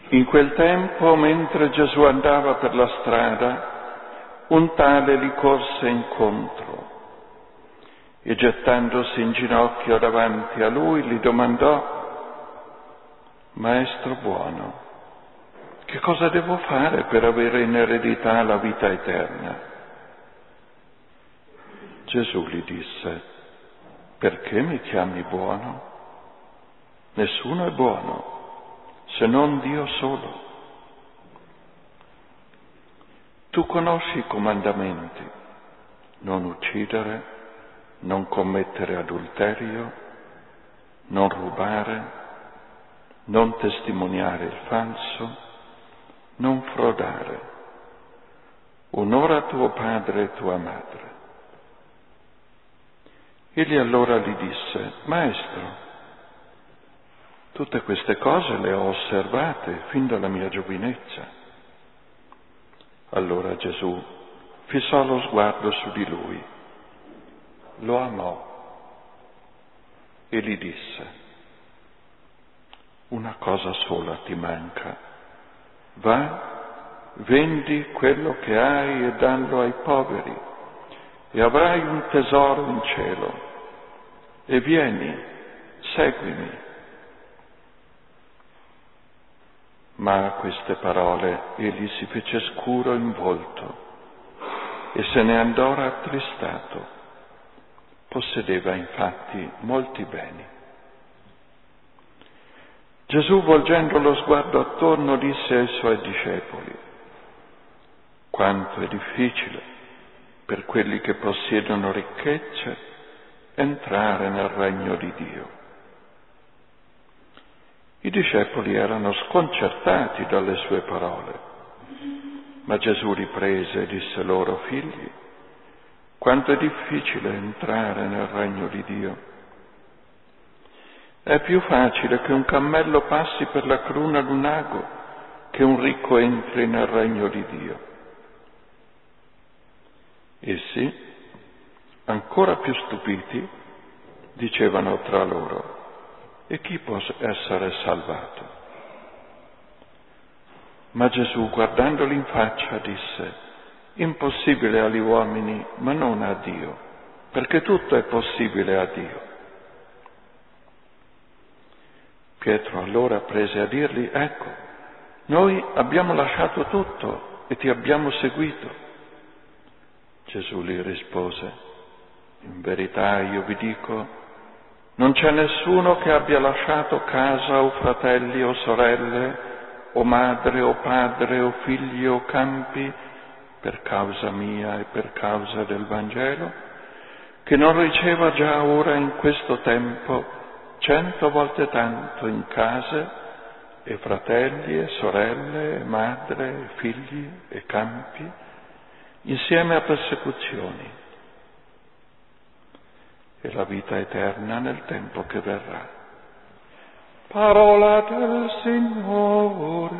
In quel tempo, mentre Gesù andava per la strada, un tale gli corse incontro e gettandosi in ginocchio davanti a lui gli domandò: Maestro buono, che cosa devo fare per avere in eredità la vita eterna? Gesù gli disse: perché mi chiami buono? Nessuno è buono se non Dio solo. Tu conosci i comandamenti: non uccidere, non commettere adulterio, non rubare, non testimoniare il falso, non frodare, onora tuo padre e tua madre. Egli allora gli disse: Maestro, tutte queste cose le ho osservate fin dalla mia giovinezza. Allora Gesù fissò lo sguardo su di lui, lo amò e gli disse: una cosa sola ti manca. Va, vendi quello che hai e dallo ai poveri e avrai un tesoro in cielo. E vieni, seguimi. Ma a queste parole egli si fece scuro in volto e se ne andò rattristato. Possedeva infatti molti beni. Gesù, volgendo lo sguardo attorno, disse ai suoi discepoli: quanto è difficile per quelli che possiedono ricchezze entrare nel regno di Dio. I discepoli erano sconcertati dalle sue parole, ma Gesù riprese e disse loro: figli, quanto è difficile entrare nel regno di Dio. È più facile che un cammello passi per la cruna d'un ago che un ricco entri nel regno di Dio. Essi, ancora più stupiti, dicevano tra loro: e chi può essere salvato? Ma Gesù, guardandoli in faccia, disse: impossibile agli uomini, ma non a Dio, perché tutto è possibile a Dio. Pietro allora prese a dirgli: ecco, noi abbiamo lasciato tutto e ti abbiamo seguito. Gesù gli rispose: in verità io vi dico, non c'è nessuno che abbia lasciato casa o fratelli o sorelle o madre o padre o figli o campi per causa mia e per causa del Vangelo, che non riceva già ora in questo tempo 100 volte tanto in case e fratelli e sorelle e madre e figli e campi, insieme a persecuzioni, e la vita eterna nel tempo che verrà. Parola del Signore.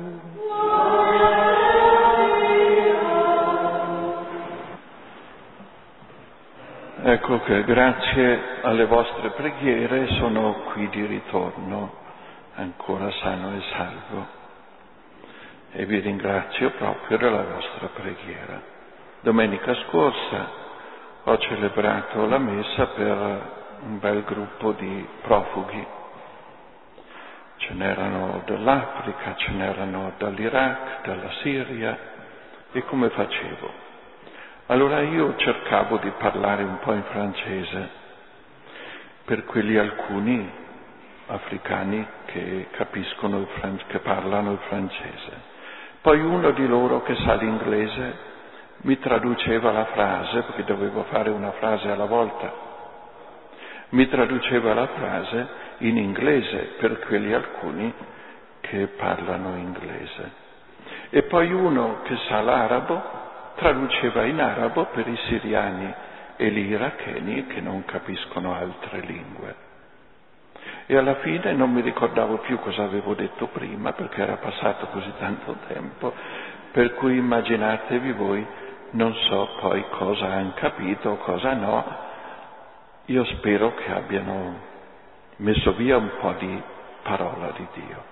Ecco che grazie alle vostre preghiere sono qui di ritorno, ancora sano e salvo, e vi ringrazio proprio della vostra preghiera. Domenica scorsa ho celebrato la messa per un bel gruppo di profughi. Ce n'erano dall'Africa, ce n'erano dall'Iraq, dalla Siria, e come facevo? Allora io cercavo di parlare un po' in francese per quelli alcuni africani che capiscono che parlano il francese. Poi uno di loro che sa l'inglese mi traduceva la frase, perché dovevo fare una frase alla volta, mi traduceva la frase in inglese per quelli alcuni che parlano inglese. E poi uno che sa l'arabo traduceva in arabo per i siriani e gli iracheni che non capiscono altre lingue. E alla fine non mi ricordavo più cosa avevo detto prima, perché era passato così tanto tempo, per cui immaginatevi voi, non so poi cosa hanno capito o cosa no. Io spero che abbiano messo via un po' di parola di Dio.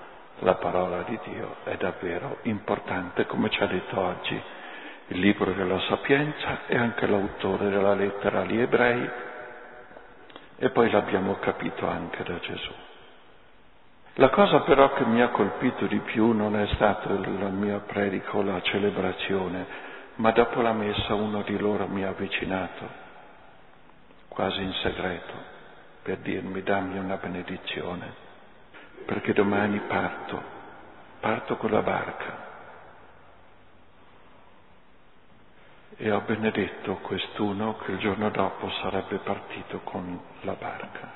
la parola di Dio è davvero importante, come ci ha detto oggi il libro della Sapienza e anche l'autore della lettera agli Ebrei, e poi l'abbiamo capito anche da Gesù. La cosa però che mi ha colpito di più non è stato il mio predico, la celebrazione, ma dopo la messa uno di loro mi ha avvicinato, quasi in segreto, per dirmi: dammi una benedizione, perché domani parto con la barca. E ho benedetto quest'uno che il giorno dopo sarebbe partito con la barca.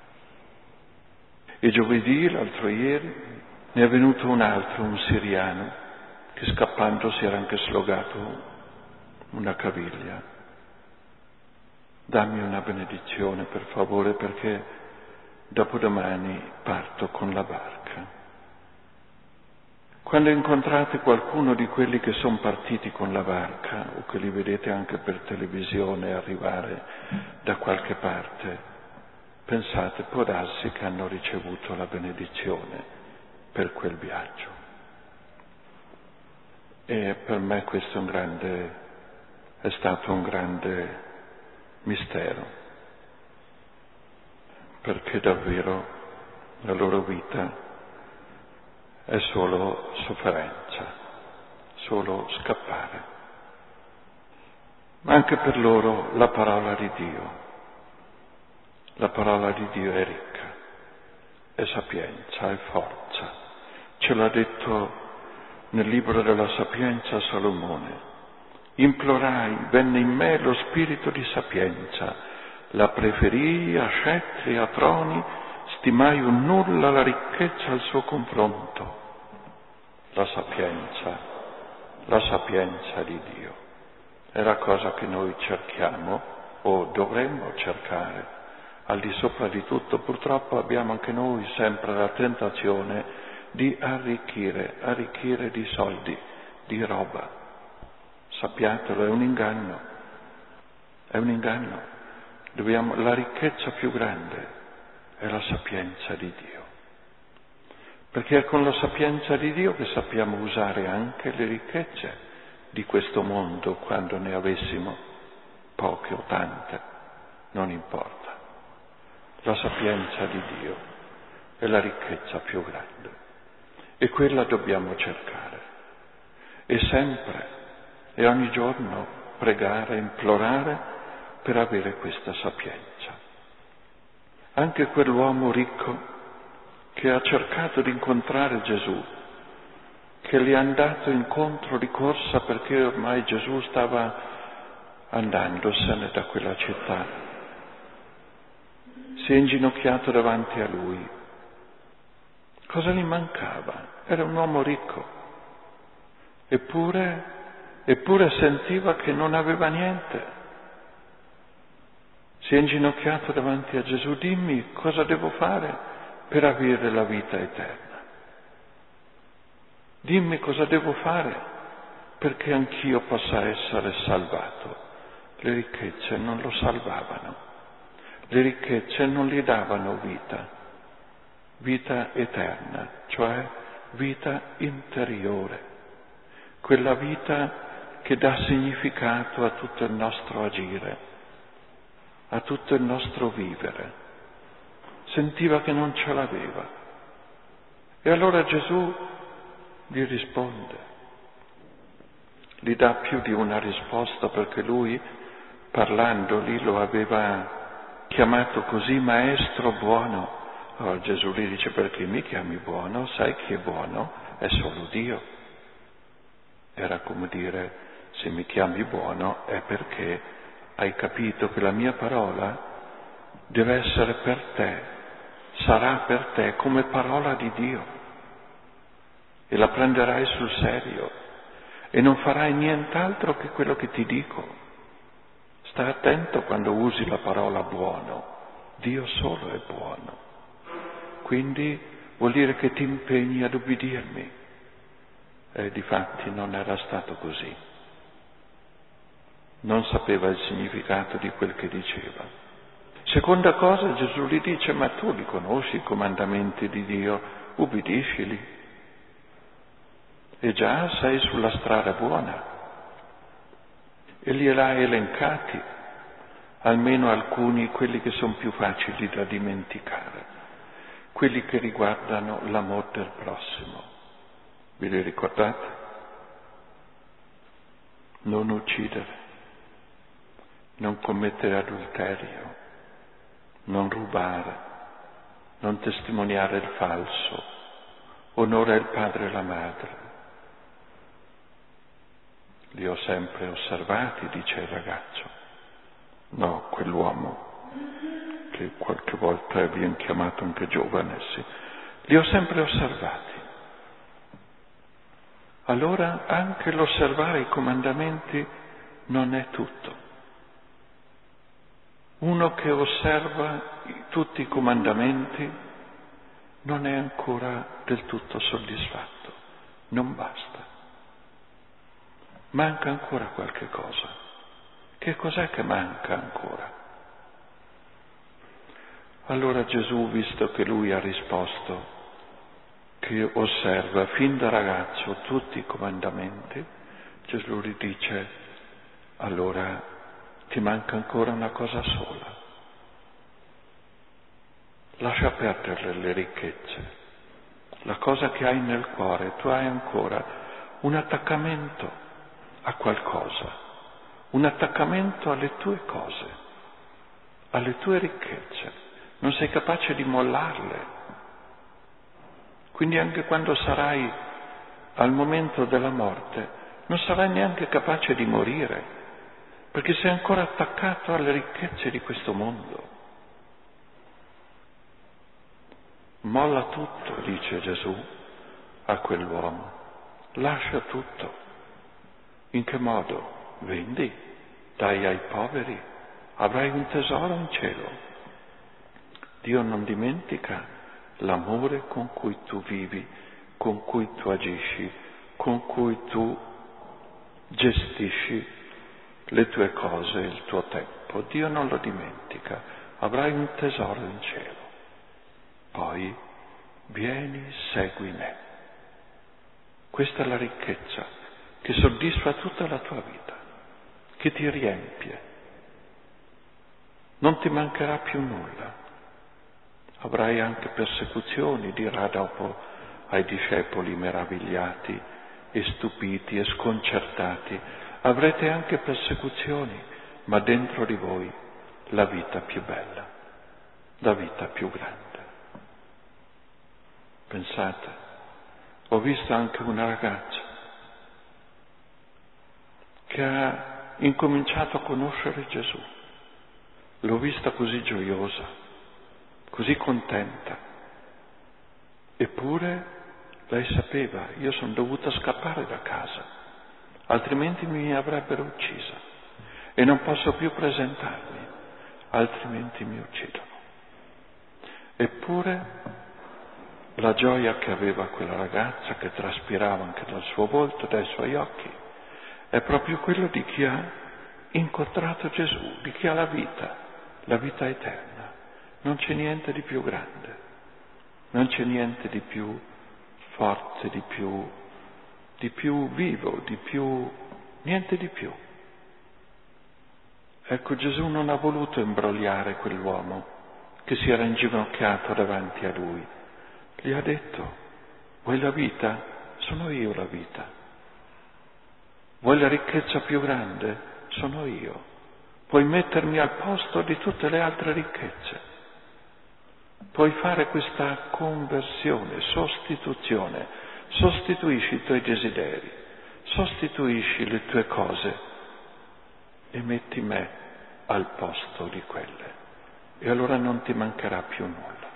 E giovedì, l'altro ieri, ne è venuto un altro, un siriano, che scappando si era anche slogato una caviglia. Dammi una benedizione, per favore, perché dopodomani parto con la barca. Quando incontrate qualcuno di quelli che sono partiti con la barca, o che li vedete anche per televisione arrivare da qualche parte, pensate, può darsi che hanno ricevuto la benedizione per quel viaggio. E per me questo è stato un grande mistero, perché davvero la loro vita è solo sofferenza, solo scappare. Ma anche per loro la parola di Dio è ricca, è sapienza, è forza. Ce l'ha detto nel libro della Sapienza Salomone: implorai, venne in me lo spirito di sapienza, la preferii a scettri, a troni, stimai un nulla la ricchezza al suo confronto. La sapienza di Dio è la cosa che noi cerchiamo o dovremmo cercare. Al di sopra di tutto, purtroppo abbiamo anche noi sempre la tentazione di arricchire di soldi, di roba. Sappiatelo, è un inganno. La ricchezza più grande è la sapienza di Dio. Perché è con la sapienza di Dio che sappiamo usare anche le ricchezze di questo mondo, quando ne avessimo poche o tante, non importa. La sapienza di Dio è la ricchezza più grande e quella dobbiamo cercare. E sempre e ogni giorno pregare, implorare per avere questa sapienza. Anche quell'uomo ricco che ha cercato di incontrare Gesù, che gli è andato incontro di corsa perché ormai Gesù stava andandosene da quella città, si è inginocchiato davanti a lui. Cosa gli mancava? Era un uomo ricco, eppure sentiva che non aveva niente. Si è inginocchiato davanti a Gesù: dimmi cosa devo fare per avere la vita eterna. Dimmi cosa devo fare perché anch'io possa essere salvato. Le ricchezze non lo salvavano, le ricchezze non gli davano vita eterna, cioè vita interiore, quella vita che dà significato a tutto il nostro agire, a tutto il nostro vivere. Sentiva che non ce l'aveva. E allora Gesù gli risponde, gli dà più di una risposta, perché lui, parlandogli, lo aveva chiamato così: maestro buono. Allora Gesù gli dice: perché mi chiami buono? Sai chi è buono? È solo Dio. Era come dire: se mi chiami buono è perché hai capito che la mia parola deve essere per te, sarà per te come parola di Dio, e la prenderai sul serio e non farai nient'altro che quello che ti dico. Stai attento quando usi la parola buono, Dio solo è buono, quindi vuol dire che ti impegni ad ubbidirmi. E difatti non era stato così, non sapeva il significato di quel che diceva. Seconda cosa, Gesù gli dice: ma tu li conosci i comandamenti di Dio, ubbidiscili. e già sei sulla strada buona. E gliel'ha elencati, almeno alcuni, quelli che sono più facili da dimenticare, quelli che riguardano l'amor del prossimo. Vi li ricordate? Non uccidere, non commettere adulterio, non rubare, non testimoniare il falso, onora il padre e la madre. Li ho sempre osservati, dice il ragazzo. No, quell'uomo, che qualche volta viene chiamato anche giovane, sì. Li ho sempre osservati. Allora anche l'osservare i comandamenti non è tutto. Uno che osserva tutti i comandamenti non è ancora del tutto soddisfatto, non basta. Manca ancora qualche cosa. Che cos'è che manca ancora? Allora Gesù, visto che lui ha risposto che osserva fin da ragazzo tutti i comandamenti, Gesù gli dice: allora ti manca ancora una cosa sola. Lascia perdere le ricchezze, la cosa che hai nel cuore. Tu hai ancora un attaccamento a qualcosa, un attaccamento alle tue cose, alle tue ricchezze. Non sei capace di mollarle. Quindi anche quando sarai al momento della morte, non sarai neanche capace di morire, perché sei ancora attaccato alle ricchezze di questo mondo. Molla tutto, dice Gesù a quell'uomo. Lascia tutto. In che modo? Vendi, dai ai poveri, avrai un tesoro in cielo. Dio non dimentica l'amore con cui tu vivi, con cui tu agisci, con cui tu gestisci le tue cose, il tuo tempo. Dio non lo dimentica, avrai un tesoro in cielo. Poi vieni, segui me. Questa è la ricchezza che soddisfa tutta la tua vita, che ti riempie. Non ti mancherà più nulla. Avrai anche persecuzioni, dirà dopo ai discepoli meravigliati e stupiti e sconcertati. Avrete anche persecuzioni, ma dentro di voi la vita più bella, la vita più grande. Pensate, ho visto anche una ragazza che ha incominciato a conoscere Gesù. L'ho vista così gioiosa, così contenta. Eppure lei sapeva, io sono dovuta scappare da casa, altrimenti mi avrebbero uccisa e non posso più presentarmi, altrimenti mi uccidono. Eppure la gioia che aveva quella ragazza, che traspirava anche dal suo volto, dai suoi occhi, è proprio quello di chi ha incontrato Gesù, di chi ha la vita eterna. Non c'è niente di più grande, non c'è niente di più forte, di più vivo, niente di più. Ecco, Gesù non ha voluto imbrogliare quell'uomo che si era inginocchiato davanti a lui. Gli ha detto: vuoi la vita? Sono io la vita. Vuoi la ricchezza più grande? Sono io. Puoi mettermi al posto di tutte le altre ricchezze. Puoi fare questa conversione, sostituzione. Sostituisci i tuoi desideri, sostituisci le tue cose e metti me al posto di quelle. E allora non ti mancherà più nulla.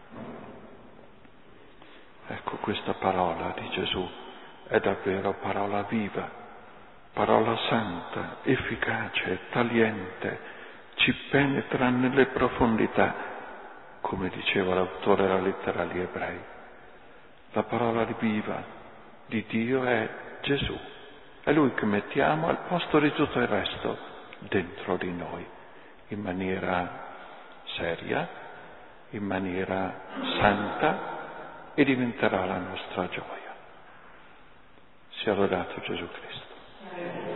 Ecco, questa parola di Gesù è davvero parola viva, parola santa, efficace, tagliente, ci penetra nelle profondità, come diceva l'autore della lettera agli Ebrei. La parola viva di Dio è Gesù, è Lui che mettiamo al posto di tutto il resto dentro di noi, in maniera seria, in maniera santa, e diventerà la nostra gioia. Sia lodato Gesù Cristo.